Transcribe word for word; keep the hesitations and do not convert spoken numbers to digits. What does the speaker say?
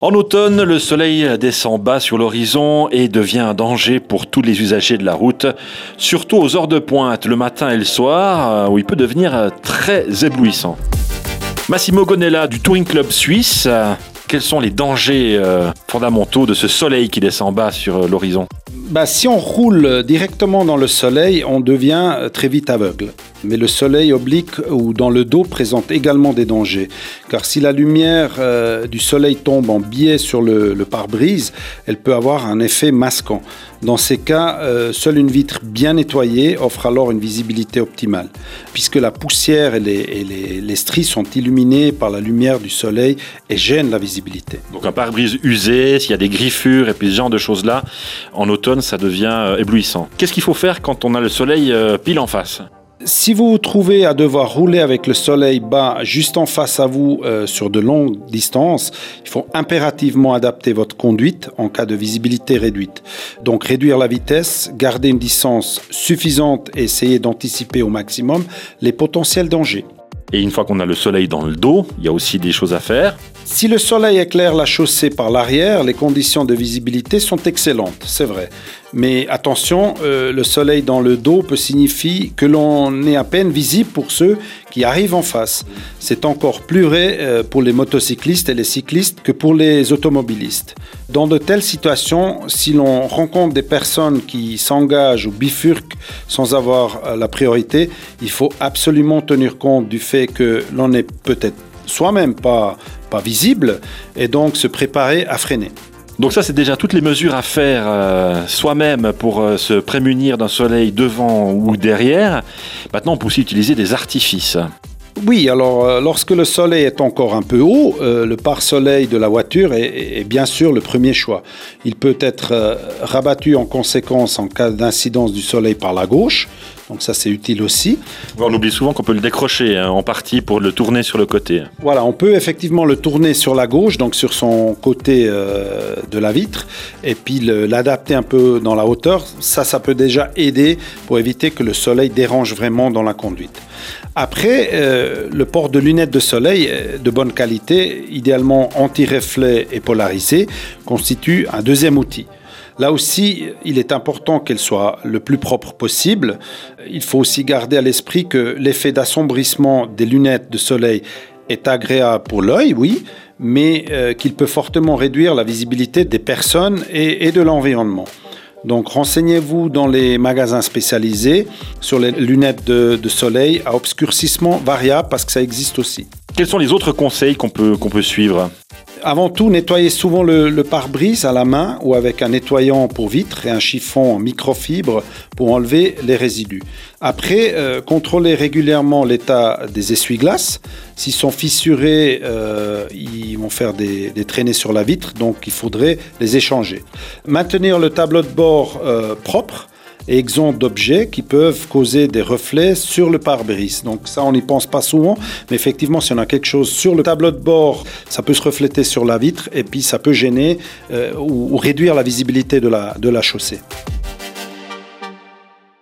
En automne, le soleil descend bas sur l'horizon et devient un danger pour tous les usagers de la route, surtout aux heures de pointe, le matin et le soir, où il peut devenir très éblouissant. Massimo Gonella du Touring Club Suisse, quels sont les dangers euh, fondamentaux de ce soleil qui descend bas sur l'horizon ? Bah, si on roule directement dans le soleil, on devient très vite aveugle. Mais le soleil oblique ou dans le dos présente également des dangers. Car si la lumière euh, du soleil tombe en biais sur le, le pare-brise, elle peut avoir un effet masquant. Dans ces cas, euh, seule une vitre bien nettoyée offre alors une visibilité optimale. Puisque la poussière et les, et les, les stries sont illuminées par la lumière du soleil et gênent la visibilité. Donc un pare-brise usé, s'il y a des griffures et puis ce genre de choses-là, en automne, ça devient euh, éblouissant. Qu'est-ce qu'il faut faire quand on a le soleil euh, pile en face ? Si vous vous trouvez à devoir rouler avec le soleil bas juste en face à vous euh, sur de longues distances, il faut impérativement adapter votre conduite en cas de visibilité réduite. Donc réduire la vitesse, garder une distance suffisante et essayer d'anticiper au maximum les potentiels dangers. Et une fois qu'on a le soleil dans le dos, il y a aussi des choses à faire. Si le soleil éclaire la chaussée par l'arrière, les conditions de visibilité sont excellentes, c'est vrai. Mais attention, euh, le soleil dans le dos peut signifier que l'on est à peine visible pour ceux qui arrivent en face. C'est encore plus vrai euh, pour les motocyclistes et les cyclistes que pour les automobilistes. Dans de telles situations, si l'on rencontre des personnes qui s'engagent ou bifurquent sans avoir euh, la priorité, il faut absolument tenir compte du fait que l'on n'est peut-être soi-même pas, pas visible et donc se préparer à freiner. Donc ça, c'est déjà toutes les mesures à faire euh, soi-même pour euh, se prémunir d'un soleil devant ou derrière. Maintenant, on peut aussi utiliser des artifices. Oui, alors euh, lorsque le soleil est encore un peu haut, euh, le pare-soleil de la voiture est, est, est bien sûr le premier choix. Il peut être euh, rabattu en conséquence en cas d'incidence du soleil par la gauche. Donc ça, c'est utile aussi. On oublie souvent qu'on peut le décrocher hein, en partie pour le tourner sur le côté. Voilà, on peut effectivement le tourner sur la gauche, donc sur son côté euh, de la vitre, et puis le, l'adapter un peu dans la hauteur. Ça, ça peut déjà aider pour éviter que le soleil dérange vraiment dans la conduite. Après, euh, le port de lunettes de soleil de bonne qualité, idéalement anti-reflet et polarisé, constitue un deuxième outil. Là aussi, il est important qu'elle soit le plus propre possible. Il faut aussi garder à l'esprit que l'effet d'assombrissement des lunettes de soleil est agréable pour l'œil, oui, mais euh, qu'il peut fortement réduire la visibilité des personnes et, et de l'environnement. Donc renseignez-vous dans les magasins spécialisés sur les lunettes de, de soleil à obscurcissement variable parce que ça existe aussi. Quels sont les autres conseils qu'on peut, qu'on peut suivre ? Avant tout, nettoyez souvent le, le pare-brise à la main ou avec un nettoyant pour vitre et un chiffon en microfibre pour enlever les résidus. Après, euh, contrôlez régulièrement l'état des essuie-glaces. S'ils sont fissurés, euh, ils vont faire des, des traînées sur la vitre, donc il faudrait les échanger. Maintenir le tableau de bord euh, propre et exempt d'objets qui peuvent causer des reflets sur le pare-brise. Donc ça, on n'y pense pas souvent, mais effectivement, si on a quelque chose sur le tableau de bord, ça peut se refléter sur la vitre et puis ça peut gêner euh, ou, ou réduire la visibilité de la, de la chaussée.